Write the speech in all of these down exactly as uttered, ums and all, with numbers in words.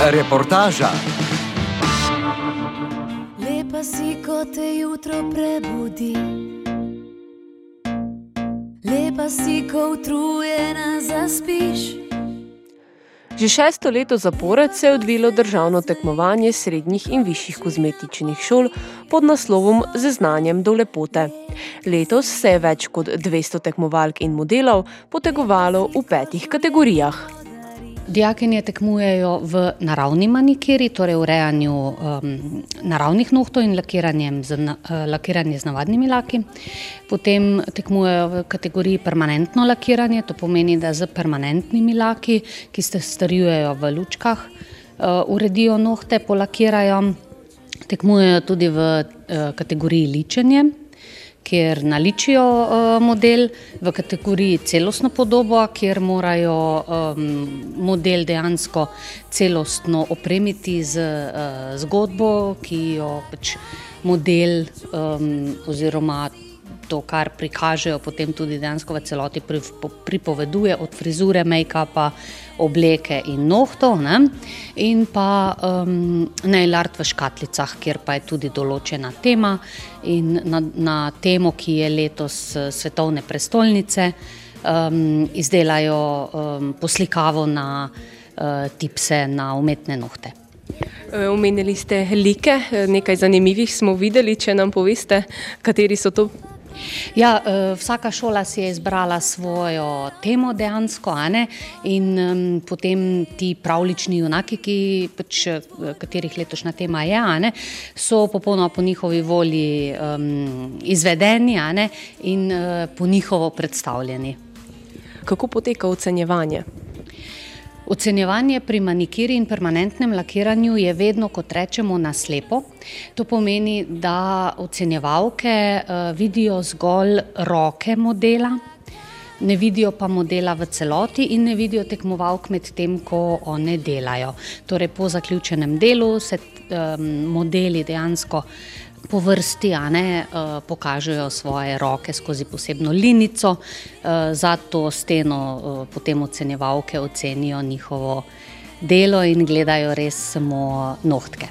Reportaža. Lepa si, ko te jutro prebudi. Lepa si, ko utrujena zaspiš. Že šesto leto zapored se je odvilo državno tekmovanje srednjih in višjih kozmetičnih šol pod naslovom Z znanjem do lepote. Letos se je več kot dvesto tekmovalk in modelov potegovalo v petih kategorijah. Dijakinje tekmujejo v naravni manikiri, torej urejanju um, naravnih nohtov in lakiranjem z, uh, lakiranje z navadnimi laki. Potem tekmujejo v kategoriji permanentno lakiranje, to pomeni, da z permanentnimi laki, ki se strjujejo v lučkah, uh, uredijo nohte, polakirajo. Tekmujejo tudi v uh, kategoriji ličenje, kjer naličijo uh, model, v kategoriji celostno podobo, kjer morajo um, model dejansko celostno opremiti z uh, zgodbo, ki jo pač model um, oziroma to, kar prikažejo, potem tudi dejansko v celoti pripoveduje od frizure, make-upa, obleke in nohtov, ne? In pa um, nail art v škatlicah, kjer pa je tudi določena tema in na, na temo, ki je letos svetovne prestolnice, um, izdelajo um, poslikavo na uh, tipse na umetne nohte. Omenili ste like, nekaj zanimivih smo videli, če nam poveste, kateri so to? Ja, vsaka šola si je izbrala svojo temo dejansko, a ne? In um, potem ti pravlični junaki, ki, pač, katerih letošnja tema je, a ne? So popolnoma po njihovi volji um, izvedeni, a ne? In uh, po njihovo predstavljeni. Kako poteka ocenjevanje? Ocenjevanje pri manikiri in permanentnem lakiranju je vedno, kot rečemo, na slepo. To pomeni, da ocenjevalke uh, vidijo zgolj roke modela, ne vidijo pa modela v celoti in ne vidijo tekmovalk med tem, ko one delajo. Torej, po zaključenem delu se um, modeli dejansko po vrsti, a ne, uh, pokažejo svoje roke skozi posebno linico, uh, za to steno uh, potem ocenjevalke ocenijo njihovo delo in gledajo res samo nohtke.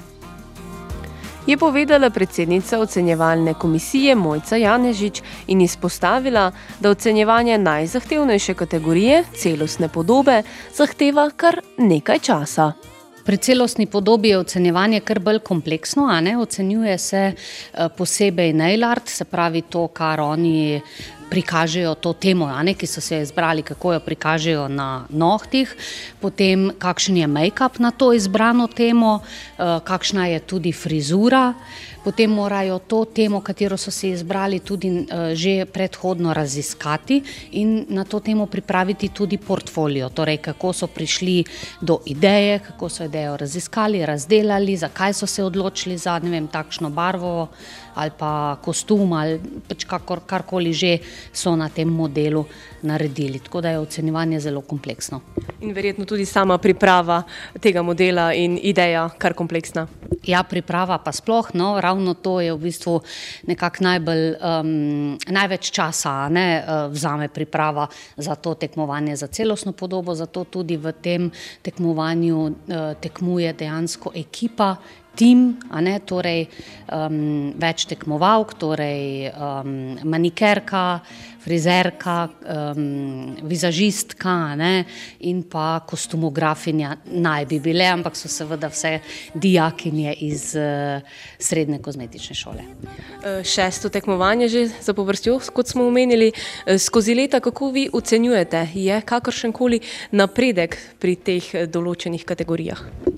Je povedala predsednica ocenjevalne komisije Mojca Janežič in izpostavila, da ocenjevanje najzahtevnejše kategorije, celostne podobe, zahteva kar nekaj časa. Pri celostni podobi je ocenjevanje kar bolj kompleksno, a ne? Ocenjuje se posebej nail art, se pravi to, kar oni prikažejo, to temo, a ne, ki so se izbrali, kako jo prikažejo na nohtih, potem kakšen je make-up na to izbrano temo, kakšna je tudi frizura, potem morajo to temo, katero so si izbrali, tudi že predhodno raziskati in na to temo pripraviti tudi portfolio, torej kako so prišli do ideje, kako so idejo raziskali, razdelali, zakaj so se odločili za, ne vem, takšno barvo ali pa kostum ali pač kakor, karkoli že so na tem modelu naredili. Tako da je ocenjevanje zelo kompleksno. In verjetno tudi sama priprava tega modela in ideja kar kompleksna. Ja, priprava pa sploh, no, ravno to je v bistvu nekako najbolj, um, največ časa, ne, vzame priprava za to tekmovanje za celostno podobo, zato tudi v tem tekmovanju uh, tekmuje dejansko ekipa, tim, a ne, torej um, več tekmovalk, torej um, manikerka, frizerka, um, vizažistka, a ne, in pa kostumografinja naj bi bile, ampak so seveda vse dijakinje iz uh, srednje kozmetične šole. Šesto tekmovanje že zapovrstjo, kot smo omenili, skozi leta, kako vi ocenjujete, je kakršenkoli napredek pri teh določenih kategorijah?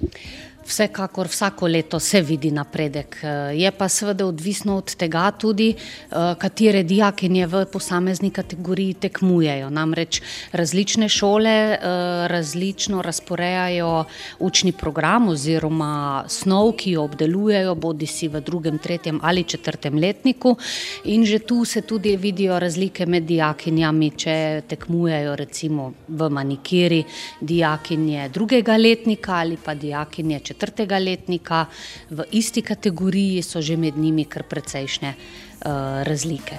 Vsekakor vsako leto se vidi napredek. Je pa seveda odvisno od tega tudi, katere dijakinje v posamezni kategoriji tekmujejo. Namreč različne šole različno razporejajo učni program oziroma snov, ki jo obdelujejo, bodisi v drugem, tretjem ali četrtem letniku. In že tu se tudi vidijo razlike med dijakinjami, če tekmujejo recimo v manikiri dijakinje drugega letnika ali pa dijakinje četrtega letnika, v isti kategoriji so že med njimi kar precejšnje uh, razlike.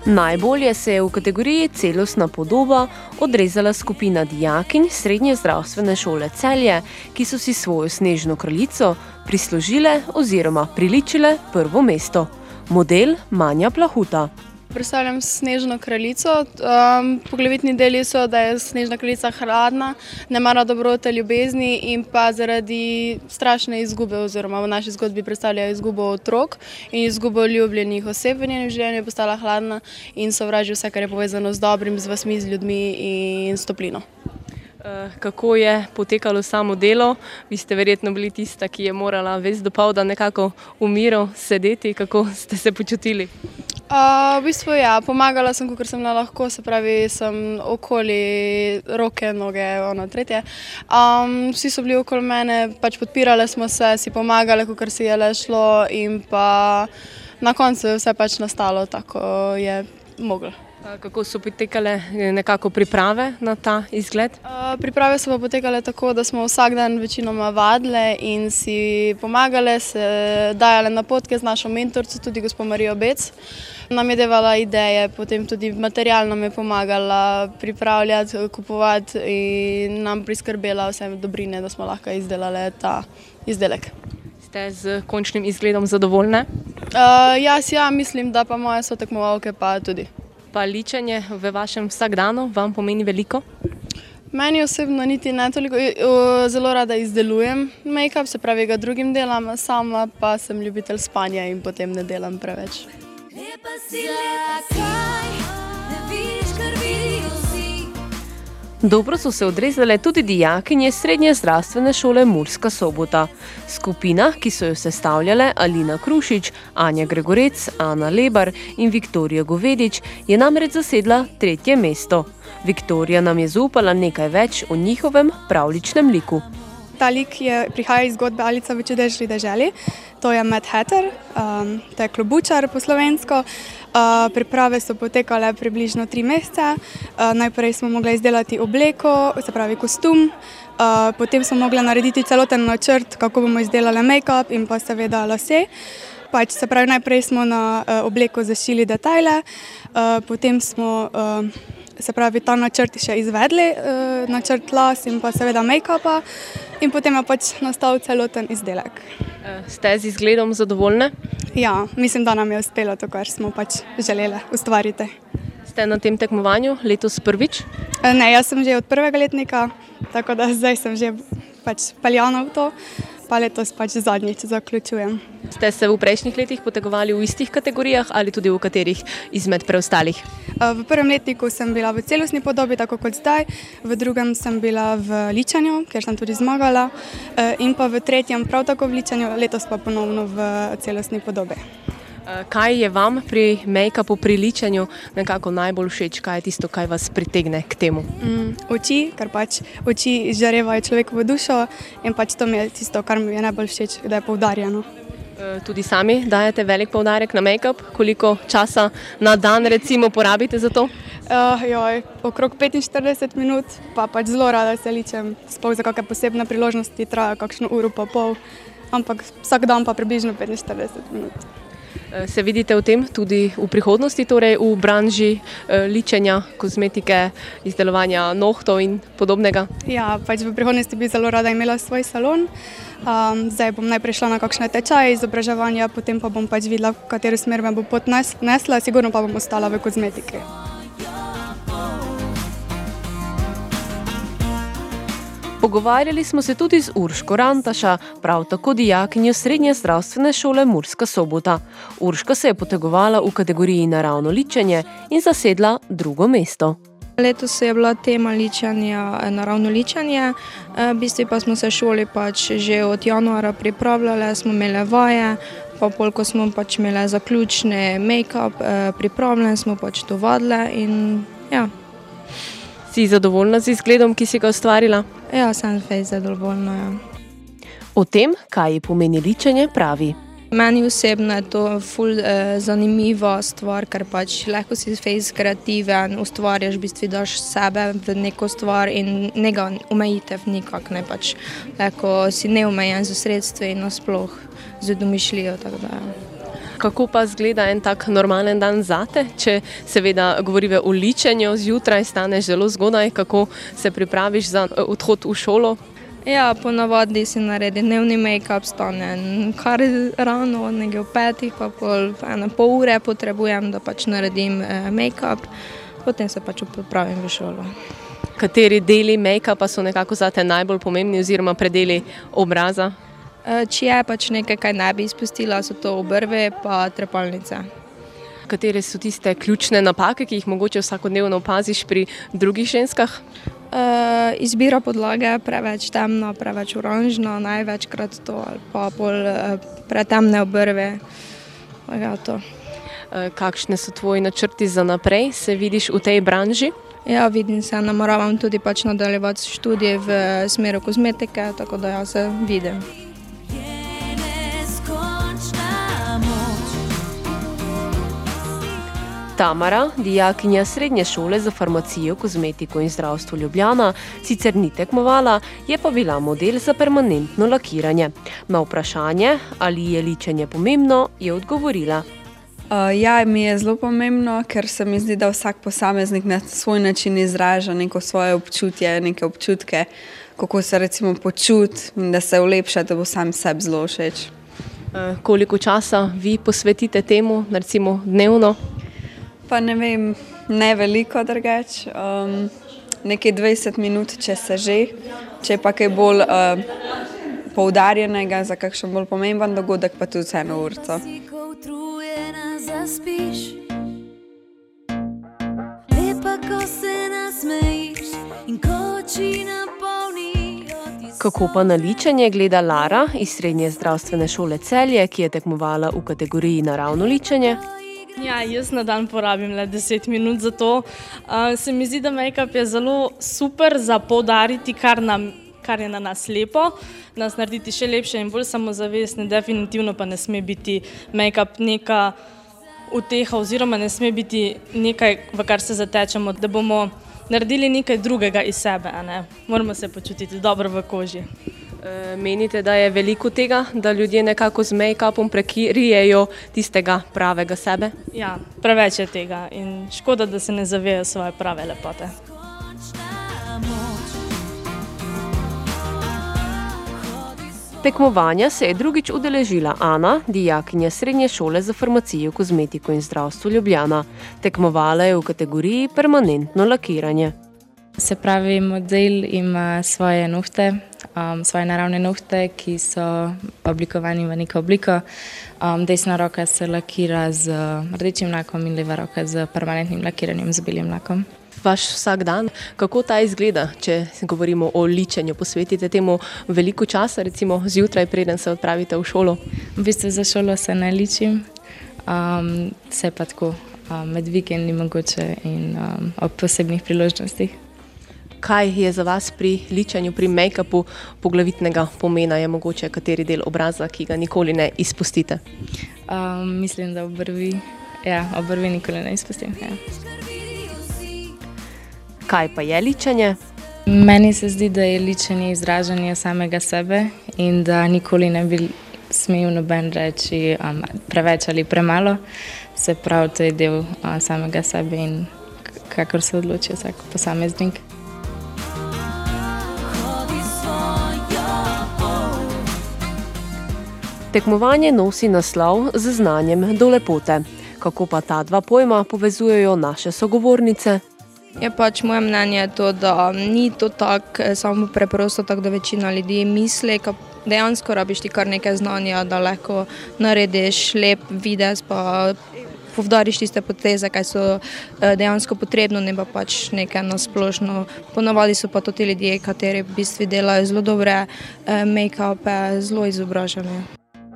Najbolje se je v kategoriji celostna podoba odrezala skupina dijakinj Srednje zdravstvene šole Celje, ki so si svojo snežno kraljico prislužile oziroma priličile prvo mesto. Model Manja Plahuta. Predstavljam snežno kraljico. Um, poglavitni deli so, da je snežna kraljica hladna, ne mara dobrote, ljubezni in pa zaradi strašne izgube, oziroma v naši zgodbi predstavlja izgubo otrok in izgubo ljubljenih oseb v njenem življenju, je postala hladna in sovraži vse, kar je povezano z dobrim, z vasmi, z ljudmi in s toplino. Kako je potekalo samo delo? Vi ste verjetno bili tista, ki je morala ves dopoldan nekako v miru sedeti. Kako ste se počutili? Uh, v bistvu ja, pomagala sem, kakor sem lahko, se pravi, sem okoli roke, noge, ono tretje. Um, vsi so bili okoli mene, pač podpirale smo se, si pomagale, kakor si je le šlo in pa na koncu je vse pač nastalo, tako je moglo. Kako so potekale nekako priprave na ta izgled? Uh, priprave so pa potekale tako, da smo vsak dan večinoma vadile in si pomagale, se dajale napotke z našo mentorico, tudi gospo Marijo Bec. Nam je devala ideje, potem tudi material nam je pomagala pripravljati, kupovati in nam priskrbela vse dobrine, da smo lahko izdelale ta izdelek. Ste z končnim izgledom zadovoljne? Uh, jaz ja, mislim, da pa moje sotekmovalke pa tudi. Pa ličenje v vašem vsakdanu vam pomeni veliko? Meni osebno niti ne toliko. Zelo rada izdelujem make-up, se pravi ga drugim delam, sama pa sem ljubitelj spanja in potem ne delam preveč. Lepa si, lepa kaj, ne vidiš, kar vidijo vsi. Dobro so se odrezale tudi dijakinje Srednje zdravstvene šole Murska Sobota. Skupina, ki so jo sestavljale Alina Krušič, Anja Gregorec, Ana Lebar in Viktorija Govedič, je namreč zasedla tretje mesto. Viktorija nam je zaupala nekaj več o njihovem pravljičnem liku. Ta lik je, prihaja iz zgodbe Alica v čudežni deželi. To je Mad Hatter, um, to je klobučar po slovensko. Uh, priprave so potekale približno tri mesece. Uh, najprej smo mogli izdelati obleko, se pravi kostum, uh, potem smo mogli narediti celoten načrt, kako bomo izdelali make-up in pa seveda lase. Pač, se pravi, najprej smo na uh, obleko zašili detajle, uh, potem smo uh, se pravi, ta načrt še izvedli, uh, načrt las in pa seveda make-upa in potem je pač nastal celoten izdelek. Ste z izgledom zadovoljne? Ja, mislim, da nam je uspelo to, kar smo pač želeli ustvariti. Ste na tem tekmovanju letos prvič? Ne, jaz sem že od prvega letnika, tako da zdaj sem že pač peljana v to, pa letos pač zadnjič zaključujem. Ste se v prejšnjih letih potegovali v istih kategorijah ali tudi v katerih izmed preostalih? V prvem letniku sem bila v celostni podobi, tako kot zdaj, v drugem sem bila v ličanju, kjer sem tudi zmagala, in pa v tretjem prav tako v ličanju, letos pa ponovno v celostni podobi. Kaj je vam pri make-upu, pri ličanju nekako najbolj všeč? Kaj je tisto, kaj vas pritegne k temu? Mm, oči, ker pač oči izžarevajo človekovo dušo in pač to mi je tisto, kar mi je najbolj všeč, da je poudarjeno. Tudi sami dajete velik poudarek na make-up? Koliko časa na dan recimo porabite za to? Uh, joj, okrog petinštirideset minut, pa pač zelo rada se ličem, sploh za kakšne posebne priložnosti traja kakšno uro pa pol, ampak vsak dan pa približno petinštirideset minut. Se vidite v tem tudi v prihodnosti, torej v branži ličenja, kozmetike, izdelovanja nohtov in podobnega? Ja, pač v prihodnosti bi zelo rada imela svoj salon. Um, zdaj bom najprej šla na kakšne tečaje izobraževanja, potem pa bom pač videla, v katero smer me bo pot nesla, sigurno pa bom ostala v kozmetiki. Pogovarjali smo se tudi z Urško Rantaša, prav tako dijakinjo Srednje zdravstvene šole Murska Sobota. Urška se je potegovala v kategoriji naravno ličenje in zasedla drugo mesto. Letos je bila tema ličenja naravno ličenje, v bistvu pa smo se šoli pač že od januarja pripravljali, smo imeli vaje, pa pol, ko smo pač imeli zaključni make-up, pripravljeni smo pač to vadile in ja. Si zadovoljna z izgledom, ki si ga ustvarila? Ja, sem fej zadovoljna, ja. O tem, kaj ji pomeni ličenje, pravi. Meni osebno je to ful eh, zanimiva stvar, ker pač lahko si fej kreativen, ustvarjaš, v bistvu daš sebe v neko stvar in ne ga omejitev nikak, ne pač lahko si neomejen z sredstvi in nasploh z domišljijo, tako da. Kako pa izgleda en tak normalen dan zate, če seveda govorive o ličenju, zjutraj staneš zelo zgodaj, kako se pripraviš za odhod v šolo? Ja, ponavadi si naredi dnevni make-up, stane kar rano, nekaj v petih, pa pol, ena pol ure potrebujem, da pač naredim eh, make-up, potem se pač pripravim v šolo. Kateri deli make-upa so nekako zate najbolj pomembni oziroma predeli obraza? Eh, če je pač nekaj, kaj ne bi izpustila, so to obrve pa trepalnice. Katere so tiste ključne napake, ki jih mogoče vsakodnevno opaziš pri drugih ženskah? Uh, izbira podlage, preveč temno, preveč oranžno, največkrat to, ali pa pol uh, pretemne obrve. Ja, to. Uh, kakšne so tvoji načrti za naprej? Se vidiš v tej branži? Ja, vidim se, namoravam tudi pač nadaljevati študije v smeru kozmetike, tako da ja se vidim. Tamara, dijakinja srednje šole za farmacijo, kozmetiko in zdravstvo Ljubljana, sicer ni tekmovala, je pa bila model za permanentno lakiranje. Na vprašanje, ali je ličenje pomembno, je odgovorila. Uh, ja, mi je zelo pomembno, ker se mi zdi, da vsak posameznik na svoj način izraža neko svoje občutje, neke občutke, kako se recimo počuti in da se ulepša, da bo sam sebi zelo všeč. Uh, koliko časa vi posvetite temu, recimo dnevno? Pa ne vem, ne veliko drugače, um, nekaj dvajset minut, če se že, če pa kaj bolj uh, poudarjenega za kakšen bolj pomemben dogodek, pa tudi eno urco. Kako pa na ličenje gleda Lara iz srednje zdravstvene šole Celje, ki je tekmovala v kategoriji naravno ličenje? Ja, jaz na dan porabim le deset minut za to. Uh, se mi zdi, da make-up je zelo super za poudariti, kar, nam, kar je na nas lepo, nas narediti še lepše in bolj samozavestne. Definitivno pa ne sme biti make-up neka uteha oziroma ne sme biti nekaj, v kar se zatečemo, da bomo naredili nekaj drugega iz sebe. A ne? Moramo se počutiti dobro v koži. Menite, da je veliko tega, da ljudje nekako z make-upom prekrijejo tistega pravega sebe? Ja, preveč je tega in škoda, da se ne zavejo svoje prave lepote. Tekmovanja se je drugič udeležila Ana, dijakinja srednje šole za farmacijo, kozmetiko in zdravstvo Ljubljana. Tekmovala je v kategoriji permanentno lakiranje. Se pravi, model ima svoje nohte, um, svoje naravne nohte, ki so oblikovani v neko obliko. Um, desna roka se lakira z rdečim lakom in leva roka z permanentnim lakiranjem z belim lakom. Vaš vsak dan, kako ta izgleda, če govorimo o ličenju? Posvetite temu veliko časa, recimo zjutraj, preden se odpravite v šolo? V bistvu za šolo se ne ličim, um, se pa tako um, med vikendi mogoče in um, ob posebnih priložnostih. Kaj je za vas pri ličenju, pri make-upu poglavitnega pomena? Je mogoče kateri del obraza, ki ga nikoli ne izpustite? Um, mislim, da obrvi, ja, obrvi nikoli ne izpustim. Ja. Kaj pa je ličenje? Meni se zdi, da je ličenje izražanje samega sebe in da nikoli ne bi smel noben reči um, preveč ali premalo. Se pravi, to je del um, samega sebe in kakor se odloči vsak posameznik. Tekmovanje nosi naslov z znanjem do lepote. Kako pa ta dva pojma povezujejo naše sogovornice? Je pač moje mnenje to, da ni to tako samo preprosto, tako da večina ljudi misli, da dejansko rabiš ti kar nekaj znanja, da lahko narediš lep videz, pa povdariš tiste poteze, kaj so dejansko potrebno, ne pa pač nekaj nasplošno. Ponavadi so pa to ti ljudje, kateri v bistvu delajo zelo dobre make-upe, zelo izobražene.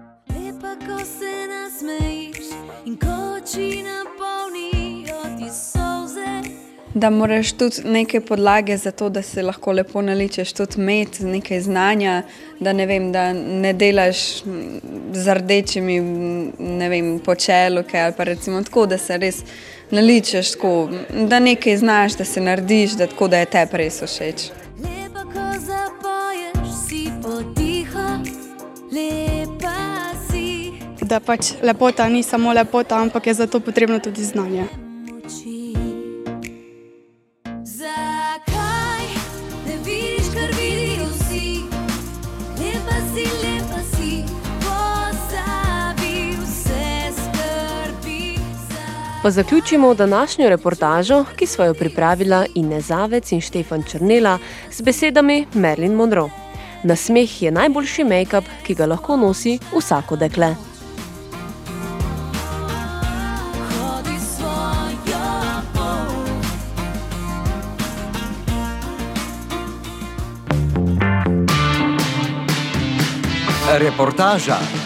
Da moraš tudi neke podlage za to, da se lahko lepo naličeš, tudi imeti nekaj znanja, da ne vem, da ne delaš z rdečimi, ne vem, po čelu, ali pa recimo tako, da se res naličeš tako, da nekaj znaš, da se narediš, da tako, da je tebi res všeč. Lepa, ko zapoješ, si potiho, lepa si. da pač lepota ni samo lepota, ampak je za to potrebno tudi znanje. Zakaj ne vidiš, kar vidijo vsi? Lepa si, lepa si, pozabi vse skrbi. Pa zaključimo današnjo reportažo, ki sva jo pripravila Ines Zavec in Štefan Černela z besedami Marilyn Monroe. Nasmeh je najboljši make-up, ki ga lahko nosi vsako dekle. Hodi svojo pot. Reportaža